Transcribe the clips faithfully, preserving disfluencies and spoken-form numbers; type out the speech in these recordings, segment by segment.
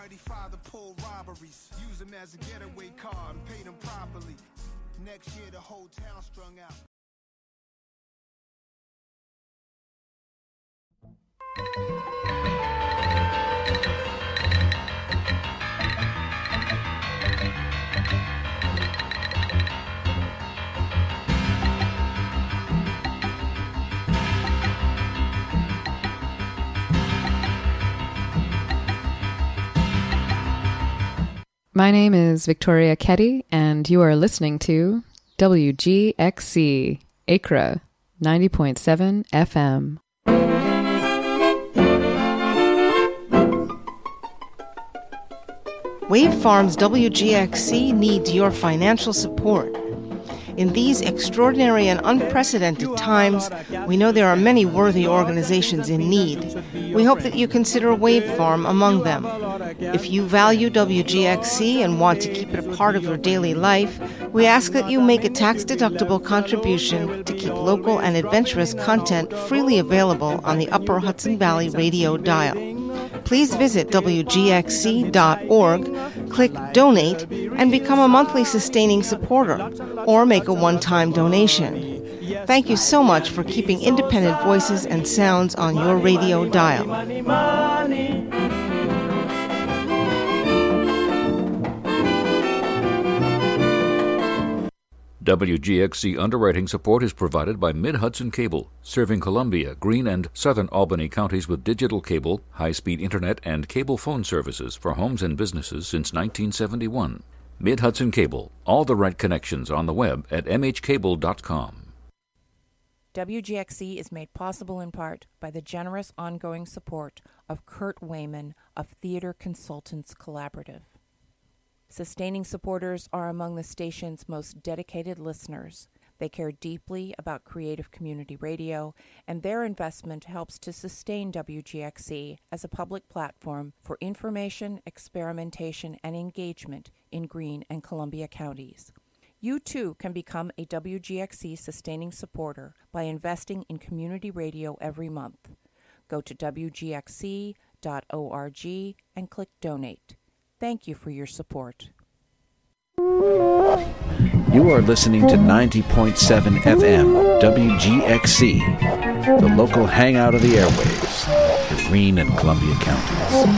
Almighty Father pull robberies. Use them as a getaway car and pay them properly. Next year the whole town strung out. My name is Victoria Ketty, and you are listening to W G X C, Acra, ninety point seven F M. Wave Farms W G X C needs your financial support. In these extraordinary and unprecedented times, we know there are many worthy organizations in need. We hope that you consider Wave Farm among them. If you value W G X C and want to keep it a part of your daily life, we ask that you make a tax-deductible contribution to keep local and adventurous content freely available on the Upper Hudson Valley radio dial. Please visit W G X C dot org, click Donate, and become a monthly sustaining supporter, or make a one-time donation. Thank you so much for keeping independent voices and sounds on your radio dial. W G X C underwriting support is provided by Mid-Hudson Cable, serving Columbia, Greene, and southern Albany counties with digital cable, high-speed internet, and cable phone services for homes and businesses since nineteen seventy-one. Mid-Hudson Cable, all the right connections on the web at m h cable dot com. W G X C is made possible in part by the generous ongoing support of Kurt Wayman of Theater Consultants Collaborative. Sustaining supporters are among the station's most dedicated listeners. They care deeply about creative community radio, and their investment helps to sustain W G X C as a public platform for information, experimentation, and engagement in Greene and Columbia counties. You too can become a W G X C sustaining supporter by investing in community radio every month. Go to w g x c dot org and click Donate. Thank you for your support. You are listening to ninety point seven F M, W G X C, the local hangout of the airwaves for Greene and Columbia counties.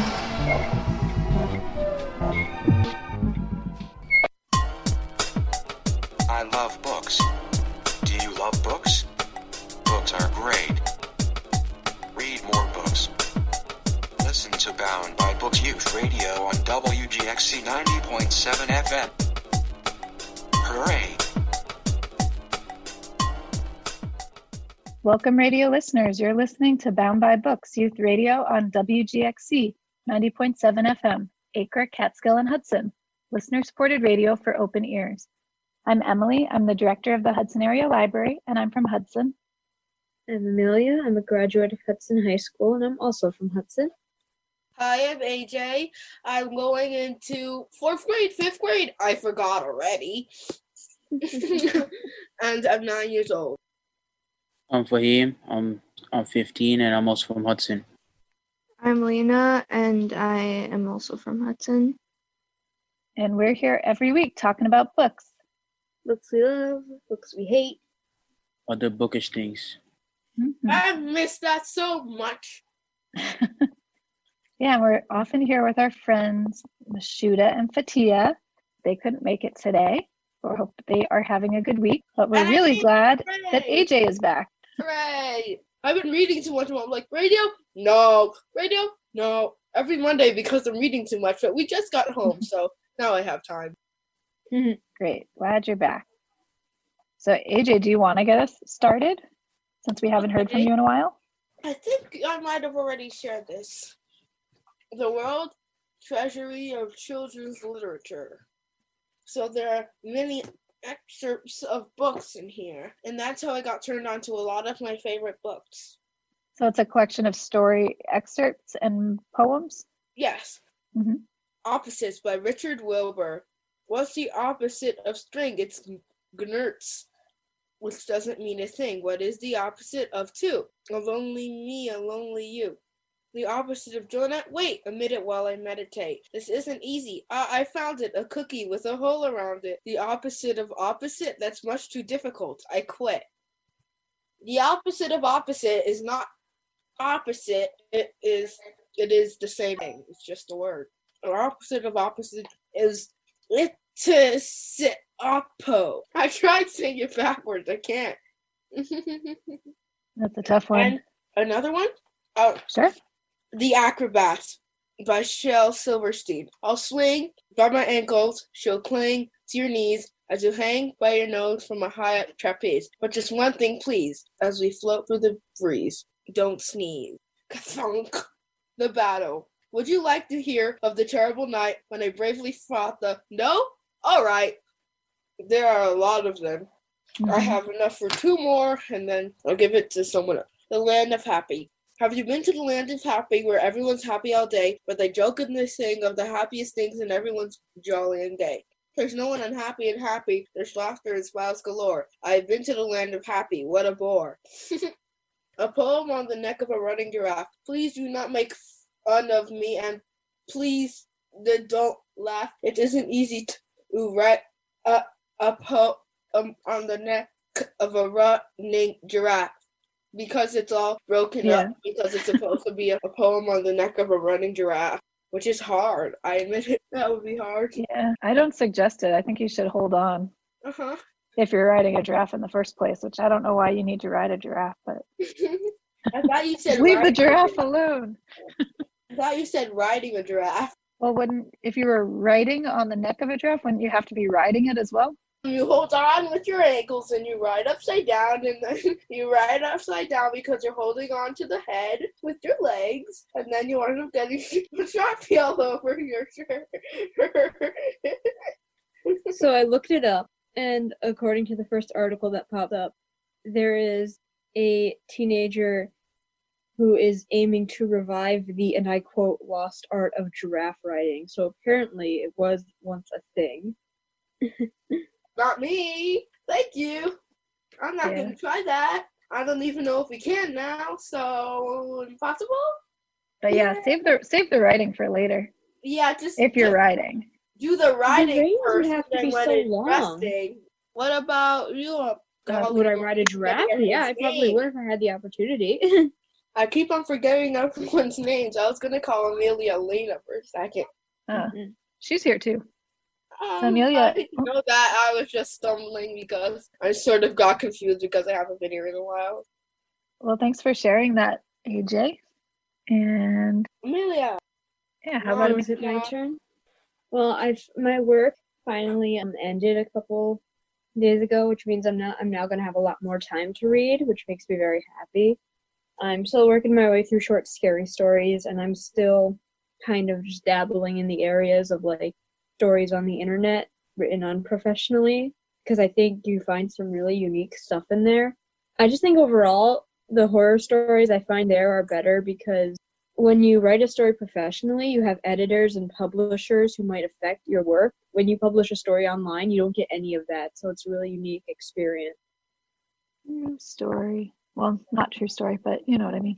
I love books. Do you love books? Books are great. Read more books. Listen to Bound by Books Youth Radio on W G X C ninety point seven F M. Hooray! Welcome, radio listeners. You're listening to Bound by Books Youth Radio on W G X C ninety point seven F M, Acre, Catskill, and Hudson, listener-supported radio for open ears. I'm Emily. I'm the director of the Hudson Area Library, and I'm from Hudson. I'm Amelia. I'm a graduate of Hudson High School, and I'm also from Hudson. Hi, I'm A J. I'm going into fourth grade, fifth grade. I forgot already. And I'm nine years old. I'm Fahim. I'm I'm fifteen, and I'm also from Hudson. I'm Lena, and I am also from Hudson. And we're here every week talking about books. Books we love, books we hate. Other bookish things. Mm-hmm. I miss that so much. Yeah, we're often here with our friends, Mashuda and Fatia. They couldn't make it today. We hope they are having a good week. But we're really glad that A J is back. Hooray! I've been reading too much. I'm like, radio? No. Radio? No. Every Monday because I'm reading too much. But we just got home, so now I have time. Great. Glad you're back. So, A J, do you want to get us started since we haven't heard Okay. from you in a while? I think I might have already shared this. The World Treasury of Children's Literature. So there are many excerpts of books in here, and that's how I got turned on to a lot of my favorite books. So it's a collection of story excerpts and poems? Yes. Mm-hmm. Opposites by Richard Wilbur. What's the opposite of string? It's gnerts, which doesn't mean a thing. What is the opposite of two? A lonely me, a lonely you. The opposite of donut? Wait a minute while I meditate. This isn't easy. I, I found it, a cookie with a hole around it. The opposite of opposite? That's much too difficult. I quit. The opposite of opposite is not opposite. It is it is the same thing. It's just a word. The opposite of opposite is itis oppo. I tried saying it backwards. I can't. That's a tough one. And another one? Oh, sure. The Acrobats by Shel Silverstein. I'll swing by my ankles, she'll cling to your knees as you hang by your nose from a high up trapeze. But just one thing, please, as we float through the breeze. Don't sneeze. Ka-thunk. The battle. Would you like to hear of the terrible night when I bravely fought the... No? All right. There are a lot of them. Mm-hmm. I have enough for two more, and then I'll give it to someone else. The Land of Happy. Have you been to the Land of Happy where everyone's happy all day, but they joke and they sing of the happiest things and everyone's jolly and gay? There's no one unhappy and happy. There's laughter and smiles galore. I've been to the Land of Happy. What a bore. A poem on the neck of a running giraffe. Please do not make fun of me, and please don't laugh. It isn't easy to write a, a poem on the neck of a running giraffe. Because it's all broken yeah. up, because it's supposed to be a, a poem on the neck of a running giraffe, which is hard. I admit it, that would be hard. Yeah, I don't suggest it. I think you should hold on. Uh-huh. If you're riding a giraffe in the first place, which I don't know why you need to ride a giraffe, but... I thought you said leave the giraffe alone. I thought you said riding a giraffe. Well, wouldn't, if you were riding on the neck of a giraffe, wouldn't you have to be riding it as well? You hold on with your ankles and you ride upside down, and then you ride upside down because you're holding on to the head with your legs, and then you end up getting a Sharpie all over your shirt. So I looked it up, and according to the first article that popped up, there is a teenager who is aiming to revive the, and I quote, lost art of giraffe riding. So apparently it was once a thing. Not me. Thank you. I'm not yeah. going to try that. I don't even know if we can now, so impossible? But yeah, yeah, save the save the writing for later. Yeah, just... If you're just riding. Do the riding the first, have to then be when so it's long. resting. What about you? Uh, would I ride a giraffe? Yeah, I probably would if I had the opportunity. I keep on forgetting everyone's names. I was going to call Amelia Lena for a second. Uh, mm-hmm. She's here too. Um, Amelia. I didn't know that. I was just stumbling because I sort of got confused because I haven't been here in a while. Well, thanks for sharing that, A J. And Amelia. Yeah, how about was it my turn? Well, I've my work finally um, ended a couple days ago, which means I'm not I'm now going to have a lot more time to read, which makes me very happy. I'm still working my way through short, scary stories, and I'm still kind of just dabbling in the areas of like stories on the internet written unprofessionally, because I think you find some really unique stuff in there. I just think overall the horror stories I find there are better because when you write a story professionally, you have editors and publishers who might affect your work. When you publish a story online, you don't get any of that, so it's a really unique experience. Mm, story. Well, not true story, but you know what I mean.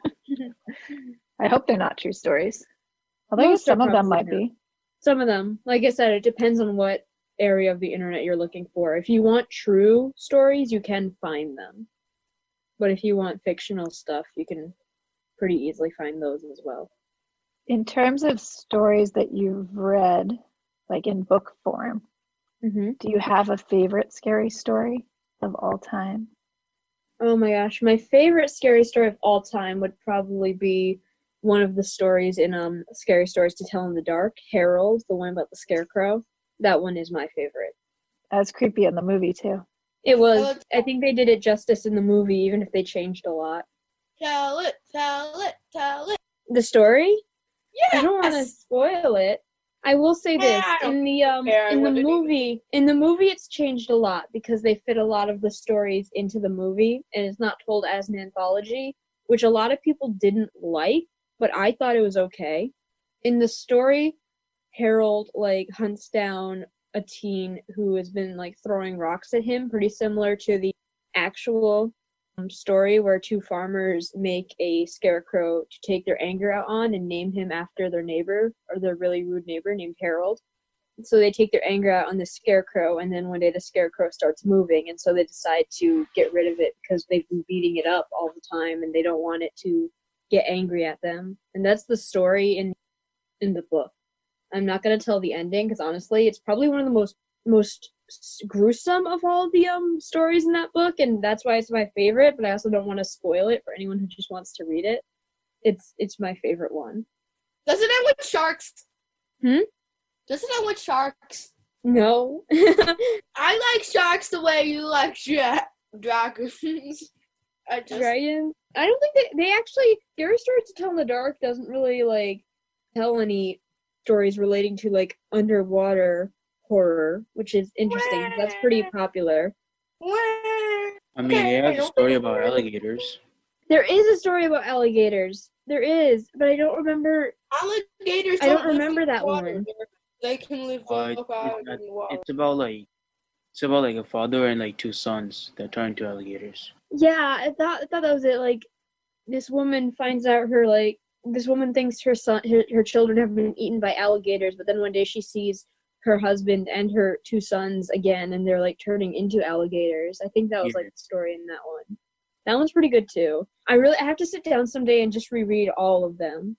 I hope they're not true stories. Although Most some of them might not. be. Some of them. Like I said, it depends on what area of the internet you're looking for. If you want true stories, you can find them. But if you want fictional stuff, you can pretty easily find those as well. In terms of stories that you've read, like in book form, mm-hmm. do you have a favorite scary story of all time? Oh my gosh, my favorite scary story of all time would probably be one of the stories in um Scary Stories to Tell in the Dark, Harold, the one about the scarecrow. That one is my favorite. That was creepy in the movie too. It was. I think they did it justice in the movie, even if they changed a lot. Tell it, tell it, tell it. The story? Yes. I don't want to spoil it. I will say this, yeah, in the um in the movie in the movie it's changed a lot because they fit a lot of the stories into the movie and it's not told as an anthology, which a lot of people didn't like, but I thought it was okay. In the story, Harold like hunts down a teen who has been like throwing rocks at him, pretty similar to the actual um, story where two farmers make a scarecrow to take their anger out on and name him after their neighbor or their really rude neighbor named Harold. So they take their anger out on the scarecrow, and then one day the scarecrow starts moving, and so they decide to get rid of it because they've been beating it up all the time and they don't want it to get angry at them. And that's the story in in the book. I'm not going to tell the ending because honestly it's probably one of the most most gruesome of all the um stories in that book, and that's why it's my favorite, but I also don't want to spoil it for anyone who just wants to read it. It's it's my favorite one. Does it end with sharks? Hmm? Does it end with sharks? No. I like sharks the way you like dra- dragons. I just... Dragons? I don't think they, they actually, Scary Stories to Tell in the Dark doesn't really, like, tell any stories relating to, like, underwater horror, which is interesting. That's pretty popular. I mean, they have a story about alligators. There is a story about alligators. There is, but I don't remember. Alligators. I don't remember that water. one. They can live Uh, up out it's, not, in the water. it's about like it's about like a father and like two sons that turn into alligators. Yeah, I thought I thought that was it. Like, this woman finds out her like this woman thinks her son, her, her children have been eaten by alligators, but then one day she sees her husband and her two sons again, and they're like turning into alligators. I think that was like the story in that one. That one's pretty good too. I really I have to sit down someday and just reread all of them.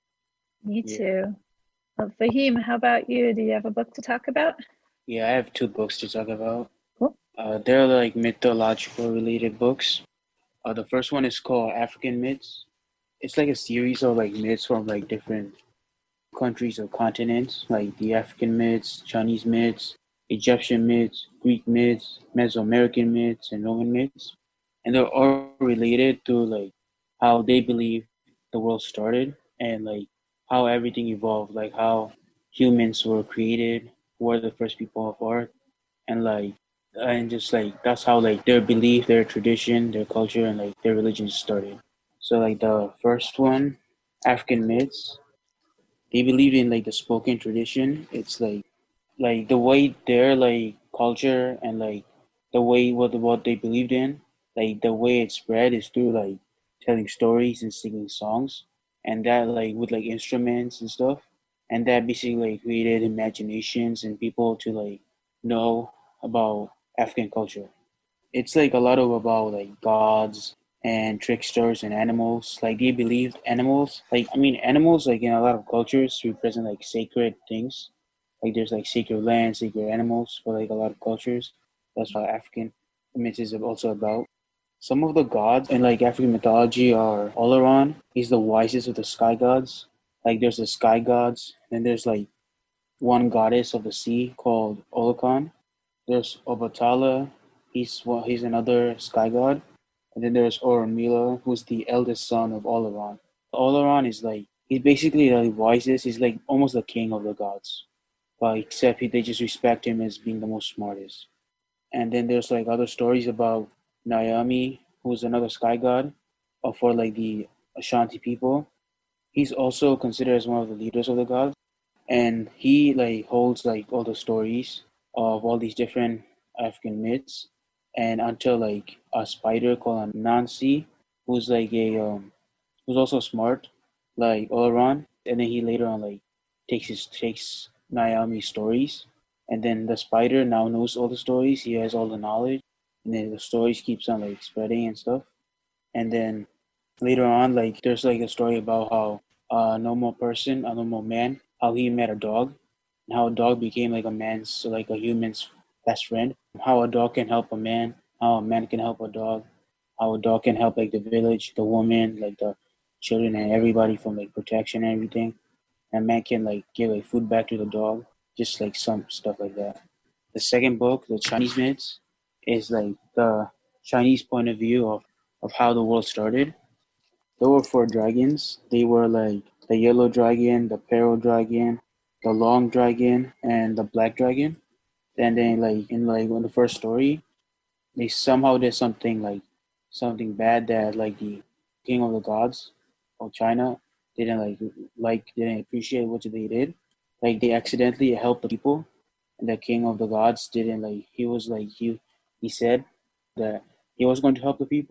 Me Yeah. too. Well, Fahim, how about you? Do you have a book to talk about? Yeah, I have two books to talk about. Cool. Uh, they're like mythological related books. Uh, the first one is called African Myths. It's like a series of like myths from like different countries or continents, like the African myths, Chinese myths, Egyptian myths, Greek myths, Mesoamerican myths, and Roman myths. And they're all related to like how they believe the world started and like how everything evolved, like how humans were created, who were the first people of Earth, and like and just like that's how like their belief, their tradition, their culture, and like their religion started. So like the first one, African myths, they believe in like the spoken tradition. It's like like the way their like culture and like the way what what they believed in, like the way it spread is through like telling stories and singing songs, and that like with like instruments and stuff, and that basically like created imaginations and people to like know about African culture. It's like a lot of about like gods and tricksters and animals. Like they believed animals, like I mean animals like in a lot of cultures represent like sacred things. Like there's like sacred land, sacred animals for like a lot of cultures. That's what African myths is also about. Some of the gods in like African mythology are Oleron. He's the wisest of the sky gods. Like there's the sky gods, and there's like one goddess of the sea called Olokon. There's Obatala. He's well, he's another sky god. And then there's Orunmila, who's the eldest son of Oleron. Oleron is like he's basically the wisest. He's like almost the king of the gods, but except he, they just respect him as being the most smartest. And then there's like other stories about Naomi, who's another sky god, uh, for like the Ashanti people. He's also considered as one of the leaders of the gods, and he like holds like all the stories of all these different African myths. And until like a spider called Nancy, who's like a um, who's also smart, like Oleron, and then he later on like takes his takes Naomi's stories, and then the spider now knows all the stories. He has all the knowledge, and then the stories keeps on like spreading and stuff. And then later on, like there's like a story about how a normal person, a normal man, how he met a dog, and how a dog became like a man's, so like a human's best friend. How a dog can help a man, how a man can help a dog, how a dog can help like the village, the woman, like the children and everybody from like protection and everything. And man can like give like food back to the dog, just like some stuff like that. The second book, the Chinese myths, is like the Chinese point of view of, of how the world started. There were four dragons. They were like the yellow dragon, the pearl dragon, the long dragon, and the black dragon. And then like in like in the first story, they somehow did something like something bad that like the king of the gods of China didn't like like didn't appreciate what they did. Like they accidentally helped the people, and the king of the gods didn't like he was like he he said that he was going to help the people,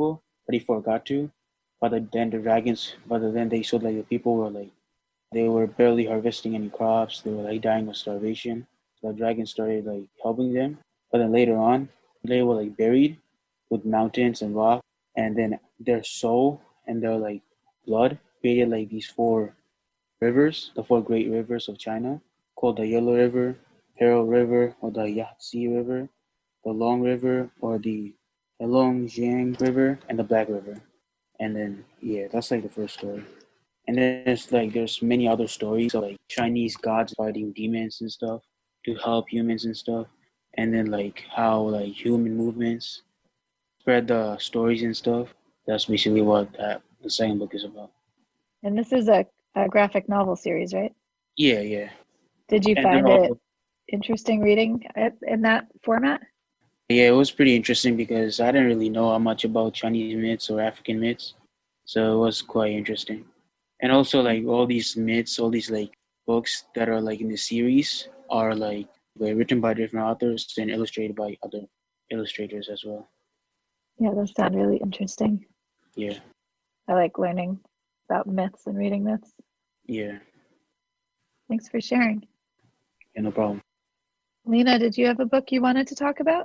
but he forgot to. But the, then the dragons, but then they showed like the people were like, they were barely harvesting any crops. They were like dying of starvation. So the dragons started like helping them. But then later on, they were like buried with mountains and rock. And then their soul and their like blood created like these four rivers, the four great rivers of China, called the Yellow River, Pearl River, or the Yangtze River, the Long River, or the Heilongjiang River, and the Black River. And then, yeah, that's like the first story. And then there's like, there's many other stories of like Chinese gods fighting demons and stuff to help humans and stuff. And then like how like human movements spread the stories and stuff. That's basically what that, the second book is about. And this is a, a graphic novel series, right? Yeah, yeah. Did you And find they're it all- interesting reading it in that format? Yeah, it was pretty interesting because I didn't really know how much about Chinese myths or African myths. So it was quite interesting. And also like all these myths, all these like books that are like in the series are like were written by different authors and illustrated by other illustrators as well. Yeah, those sound really interesting. Yeah, I like learning about myths and reading myths. yeah, Thanks for sharing. yeah, no problem. Lena, did you have a book you wanted to talk about?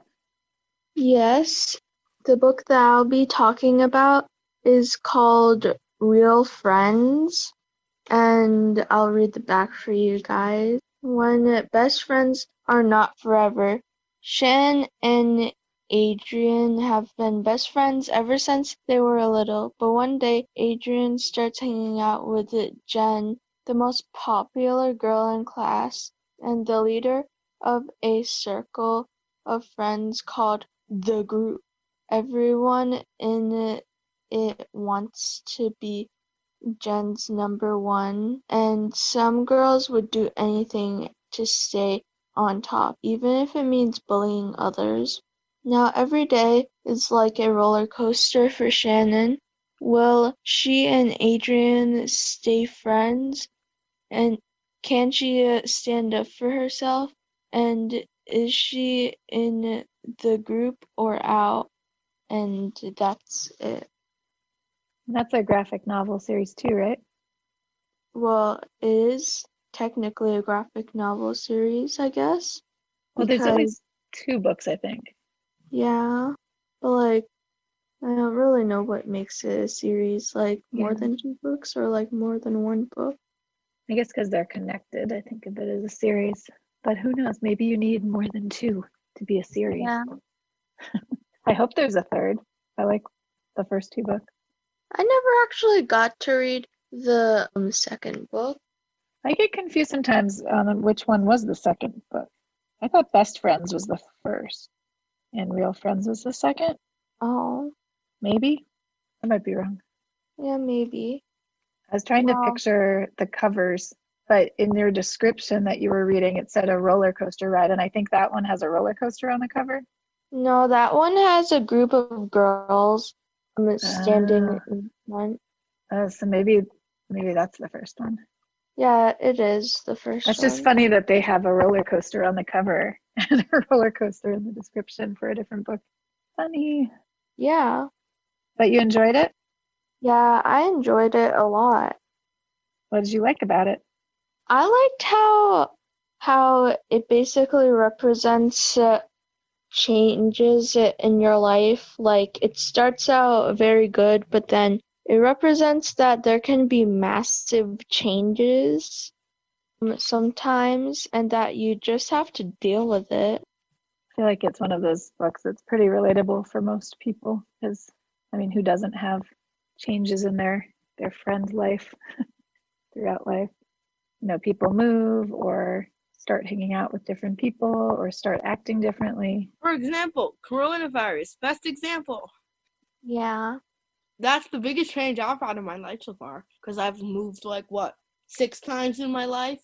Yes, the book that I'll be talking about is called Real Friends, and I'll read the back for you guys. When best friends are not forever, Shan and Adrian have been best friends ever since they were little, but one day Adrian starts hanging out with Jen, the most popular girl in class, and the leader of a circle of friends called The Group. Everyone in it wants to be Jen's number one, and some girls would do anything to stay on top, even if it means bullying others. Now every day is like a roller coaster for Shannon. Will she and Adrian stay friends? And can she uh, stand up for herself? And is she in the group or out? And that's it. That's a graphic novel series too, right? Well, it is technically a graphic novel series, I guess. Well, there's at because- least two books, I think. Yeah, but like, I don't really know what makes it a series, like more Yeah. than two books or like more than one book. I guess because they're connected, I think of it as a series. But who knows? Maybe you need more than two to be a series. Yeah. I hope there's a third. I like the first two books. I never actually got to read the um, second book. I get confused sometimes on which one was the second book. I thought Best Friends was the first, and Real Friends was the second. Oh, Maybe. I might be wrong. yeah, maybe. I was trying to Wow. picture the covers, but in your description that you were reading, it said a roller coaster ride, and I think that one has a roller coaster on the cover. No, that one has a group of girls um, standing Ah. in front. Uh, so maybe, maybe that's the first one. Yeah, it is the first That's one. just funny that they have a roller coaster on the cover and a roller coaster in the description for a different book. Funny. Yeah, But you enjoyed it? yeah, I enjoyed it a lot. What did you like about it? I liked how how it basically represents uh, changes in your life. Like it starts out very good, but then it represents that there can be massive changes um, sometimes, and that you just have to deal with it. I feel like it's one of those books that's pretty relatable for most people because, I mean, who doesn't have changes in their, their friend's life throughout life? You know, people move or start hanging out with different people or start acting differently. For example, coronavirus. Best example. Yeah. That's the biggest change I've had in my life so far because I've moved like what six times in my life.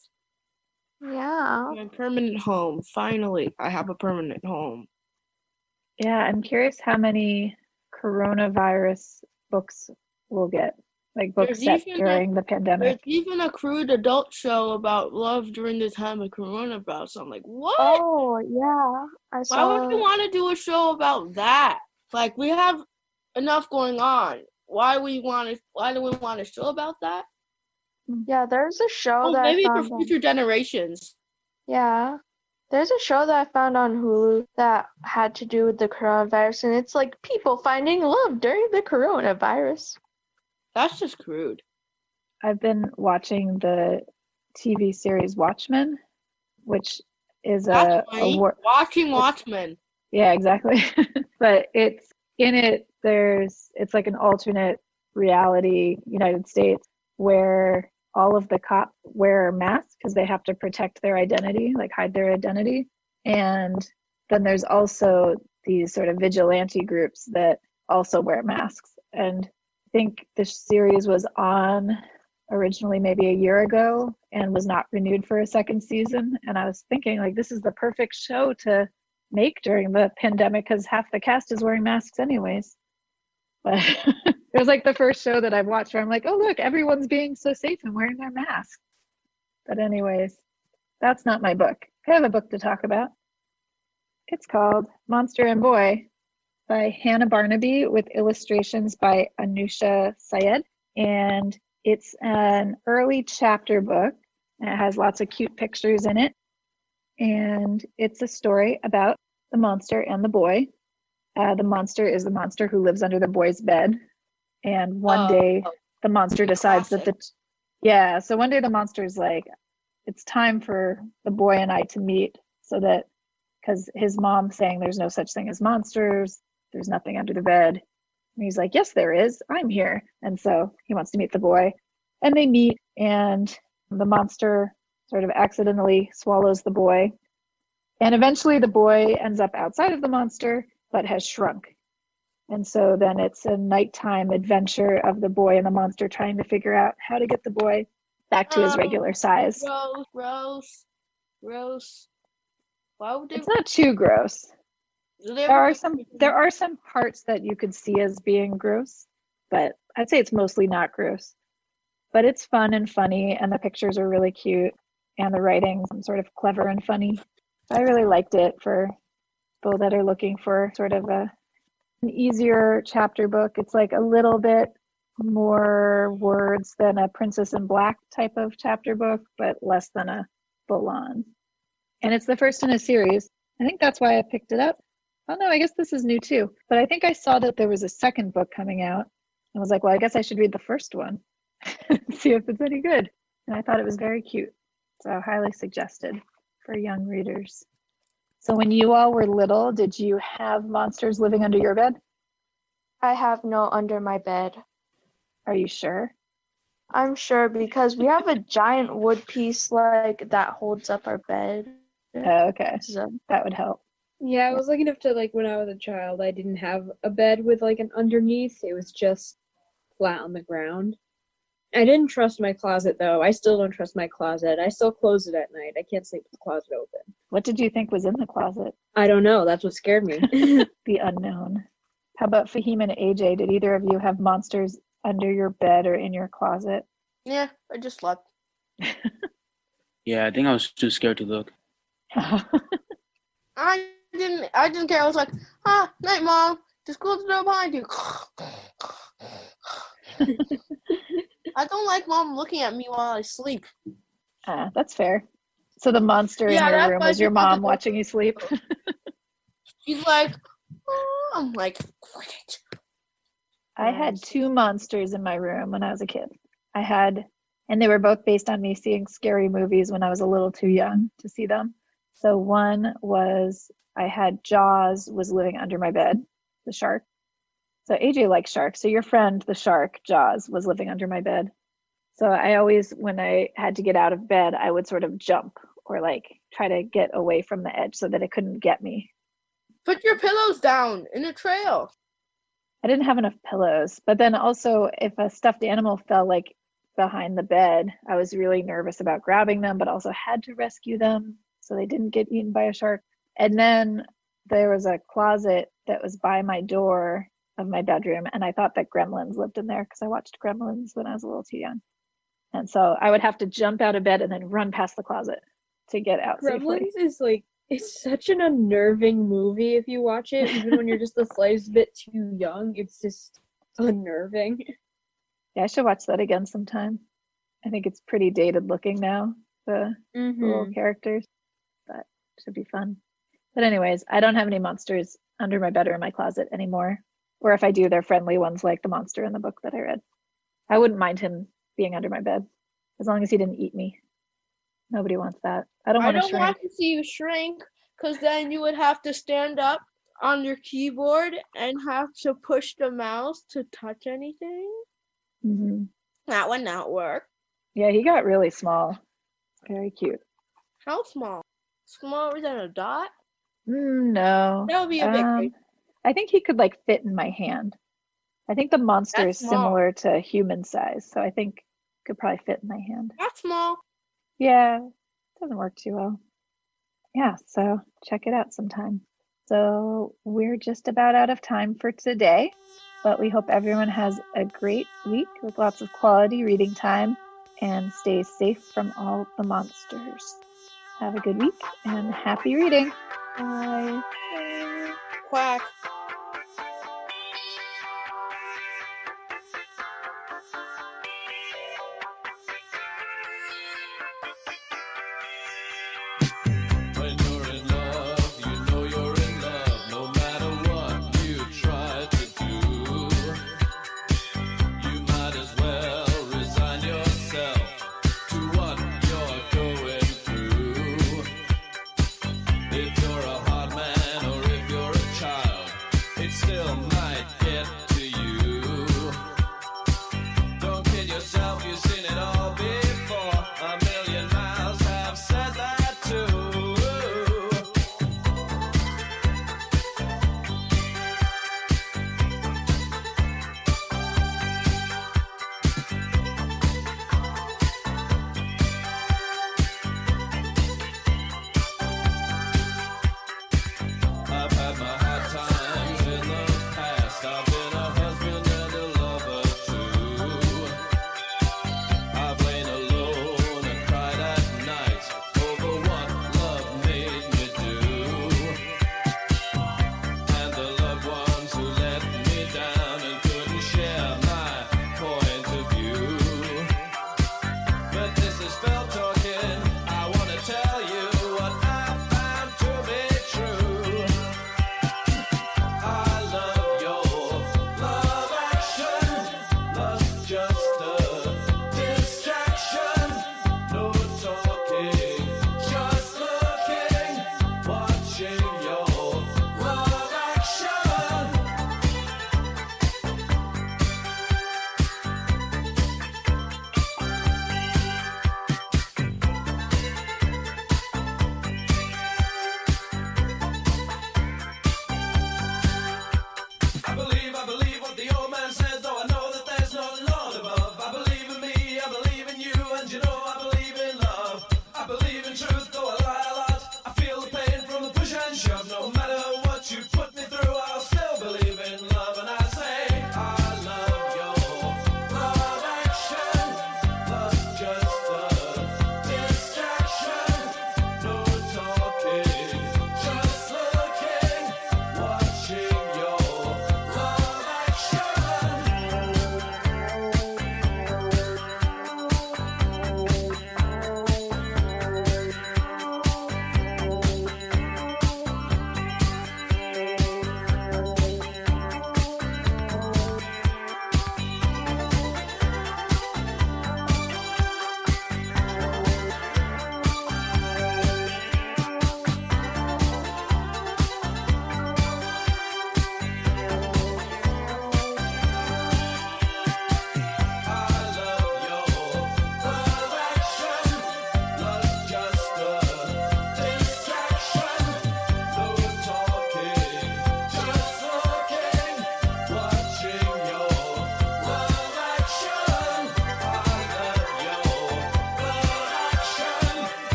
Yeah. My permanent home. Finally, I have a permanent home. Yeah, I'm curious how many coronavirus books we'll get, like books There's set even a- during the There's pandemic. even a crude adult show about love during the time of coronavirus. I'm like, what? Oh, yeah. I Why saw. would you want to do a show about that? Like, we have enough going on. Why we want to? Why do we want a show about that? Yeah, there's a show Oh, that maybe I for found. future generations. Yeah. There's a show that I found on Hulu that had to do with the coronavirus, and it's like people finding love during the coronavirus. That's just crude. I've been watching the T V series Watchmen, which is a, That's a funny. war- Watching Watchmen. Yeah, exactly. But it's in it. There's it's like an alternate reality United States where all of the cops wear masks because they have to protect their identity, like hide their identity. And then there's also these sort of vigilante groups that also wear masks. And I think this series was on originally maybe a year ago and was not renewed for a second season. And I was thinking, like, this is the perfect show to make during the pandemic because half the cast is wearing masks anyways. But it was like the first show that I've watched where I'm like, oh, look, everyone's being so safe and wearing their masks. But anyways, that's not my book. I have a book to talk about. It's called Monster and Boy by Hannah Barnaby with illustrations by Anusha Syed. And it's an early chapter book. And it has lots of cute pictures in it. And it's a story about the monster and the boy. Uh, the monster is the monster who lives under the boy's bed. And one Oh, day the monster decides classic. that the, yeah, so one day the monster's like, it's time for the boy and I to meet so that, because his mom's saying there's no such thing as monsters, there's nothing under the bed. And he's like, yes, there is, I'm here. And so he wants to meet the boy. And they meet, and the monster sort of accidentally swallows the boy. And eventually the boy ends up outside of the monster, but has shrunk. And so then it's a nighttime adventure of the boy and the monster trying to figure out how to get the boy back to his Oh, regular size. Gross, gross, gross. Why would they? It's not too gross. do they There ever are make- some there are some parts that you could see as being gross, but I'd say it's mostly not gross. But it's fun and funny, and the pictures are really cute, and the writing's sort of clever and funny. So I really liked it for people that are looking for sort of a an easier chapter book. It's like a little bit more words than a Princess in Black type of chapter book, but less than a full-on. And it's the first in a series. I think that's why I picked it up. Oh no, I guess this is new too. But I think I saw that there was a second book coming out. I was like, well, I guess I should read the first one, see if it's any good. And I thought it was very cute. So highly suggested for young readers. So when you all were little, did you have monsters living under your bed? I have no under my bed. Are you sure? I'm sure because we have a giant wood piece like that holds up our bed. Oh, okay. So, That would help. Yeah, I was lucky enough to, like, when I was a child, I didn't have a bed with, like, an underneath. It was just flat on the ground. I didn't trust my closet, though. I still don't trust my closet. I still close it at night. I can't sleep with the closet open. What did you think was in the closet? I don't know. That's what scared me. The unknown. How about Fahim and A J? Did either of you have monsters under your bed or in your closet? Yeah, I just slept. Yeah, I think I was too scared to look. I didn't. I didn't care. I was like, ah, night, mom. Just close the door behind you. I don't like mom looking at me while I sleep. Ah, that's fair. So the monster Yeah, in your that's room why was your people mom do- watching you sleep? She's like, oh. I'm like, quit it. I had two monsters in my room when I was a kid. I had, and they were both based on me seeing scary movies when I was a little too young to see them. So one was, I had Jaws was living under my bed, the shark. So A J likes sharks. So your friend, the shark, Jaws, was living under my bed. So I always, when I had to get out of bed, I would sort of jump or like try to get away from the edge so that it couldn't get me. Put your pillows down in a trail. I didn't have enough pillows. But then also, if a stuffed animal fell like behind the bed, I was really nervous about grabbing them, but also had to rescue them so they didn't get eaten by a shark. And then there was a closet that was by my door of my bedroom, and I thought that Gremlins lived in there because I watched Gremlins when I was a little too young. And so I would have to jump out of bed and then run past the closet to get out safely. Gremlins is, like, It's such an unnerving movie if you watch it, even when you're just the slightest bit too young. It's just unnerving. Yeah, I should watch that again sometime. I think it's pretty dated looking now, the, mm-hmm. the little characters, but it should be fun. But anyways, I don't have any monsters under my bed or in my closet anymore. Or if I do, they're friendly ones like the monster in the book that I read. I wouldn't mind him being under my bed as long as he didn't eat me. Nobody wants that. I don't want to I don't shrink. want to see you shrink, because then you would have to stand up on your keyboard and have to push the mouse to touch anything. Mm-hmm. That would not work. Yeah, he got really small. Very cute. How small? Smaller than a dot? Mm, no. That would be a big um, thing. I think he could like fit in my hand. I think the monster That's is small. similar to human size, so I think it could probably fit in my hand. That's small. Yeah, it doesn't work too well. Yeah, so check it out sometime. So we're just about out of time for today, but we hope everyone has a great week with lots of quality reading time and stays safe from all the monsters. Have a good week and happy reading. Bye. Quack.